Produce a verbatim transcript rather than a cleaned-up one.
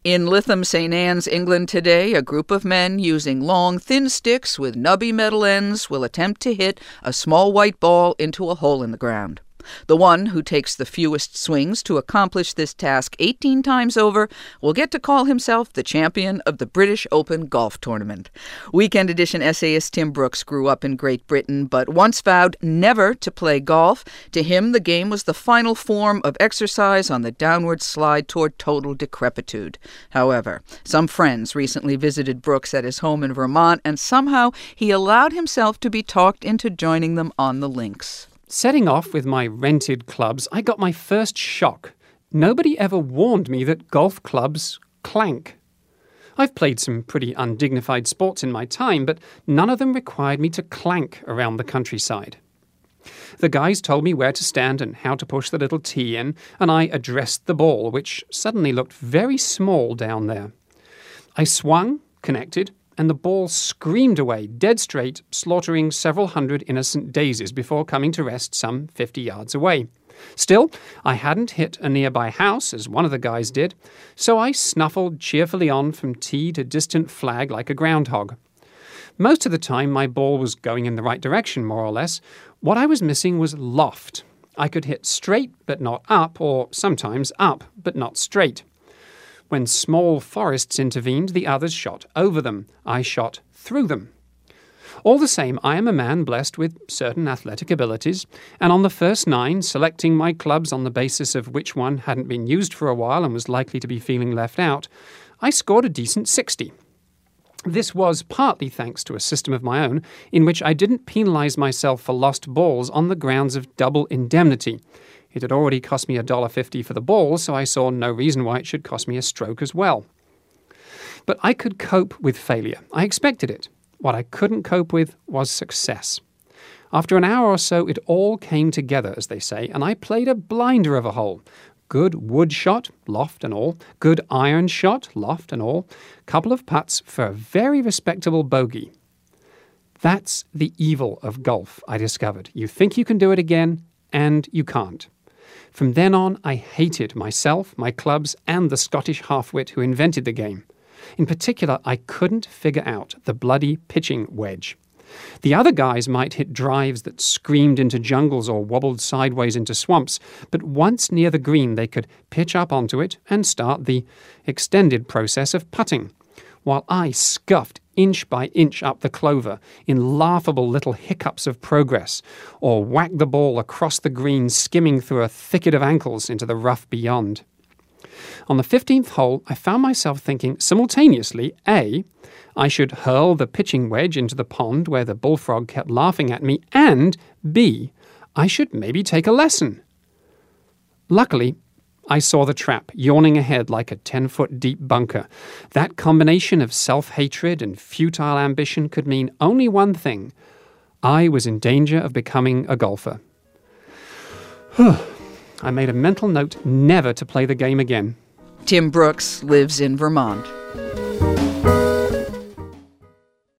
In Lytham, Saint Anne's, England today, a group of men using long, thin sticks with nubby metal ends will attempt to hit a small white ball into a hole in the ground. The one who takes the fewest swings to accomplish this task eighteen times over will get to call himself the champion of the British Open golf tournament. Weekend Edition essayist Tim Brooks grew up in Great Britain, but once vowed never to play golf. To him, the game was the final form of exercise on the downward slide toward total decrepitude. However, some friends recently visited Brooks at his home in Vermont, and somehow he allowed himself to be talked into joining them on the links. Setting off with my rented clubs, I got my first shock. Nobody ever warned me that golf clubs clank. I've played some pretty undignified sports in my time, but none of them required me to clank around the countryside. The guys told me where to stand and how to push the little tee in, and I addressed the ball, which suddenly looked very small down there. I swung, connected, and the ball screamed away, dead straight, slaughtering several hundred innocent daisies before coming to rest some fifty yards away. Still, I hadn't hit a nearby house, as one of the guys did, so I snuffled cheerfully on from tee to distant flag like a groundhog. Most of the time, my ball was going in the right direction, more or less. What I was missing was loft. I could hit straight, but not up, or sometimes up, but not straight. When small forests intervened, the others shot over them. I shot through them. All the same, I am a man blessed with certain athletic abilities, and on the first nine, selecting my clubs on the basis of which one hadn't been used for a while and was likely to be feeling left out, I scored a decent sixty. This was partly thanks to a system of my own in which I didn't penalise myself for lost balls on the grounds of double indemnity. It had already cost me one dollar fifty for the ball, so I saw no reason why it should cost me a stroke as well. But I could cope with failure. I expected it. What I couldn't cope with was success. After an hour or so, it all came together, as they say, and I played a blinder of a hole. Good wood shot, loft and all. Good iron shot, loft and all. Couple of putts for a very respectable bogey. That's the evil of golf, I discovered. You think you can do it again, and you can't. From then on, I hated myself, my clubs, and the Scottish half-wit who invented the game. In particular, I couldn't figure out the bloody pitching wedge. The other guys might hit drives that screamed into jungles or wobbled sideways into swamps, but once near the green they could pitch up onto it and start the extended process of putting, while I scuffed inch by inch up the clover in laughable little hiccups of progress, or whacked the ball across the green skimming through a thicket of ankles into the rough beyond. On the fifteenth hole, I found myself thinking simultaneously, A, I should hurl the pitching wedge into the pond where the bullfrog kept laughing at me, and B, I should maybe take a lesson. Luckily, I saw the trap yawning ahead like a ten-foot deep bunker. That combination of self-hatred and futile ambition could mean only one thing. I was in danger of becoming a golfer. I made a mental note never to play the game again. Tim Brooks lives in Vermont.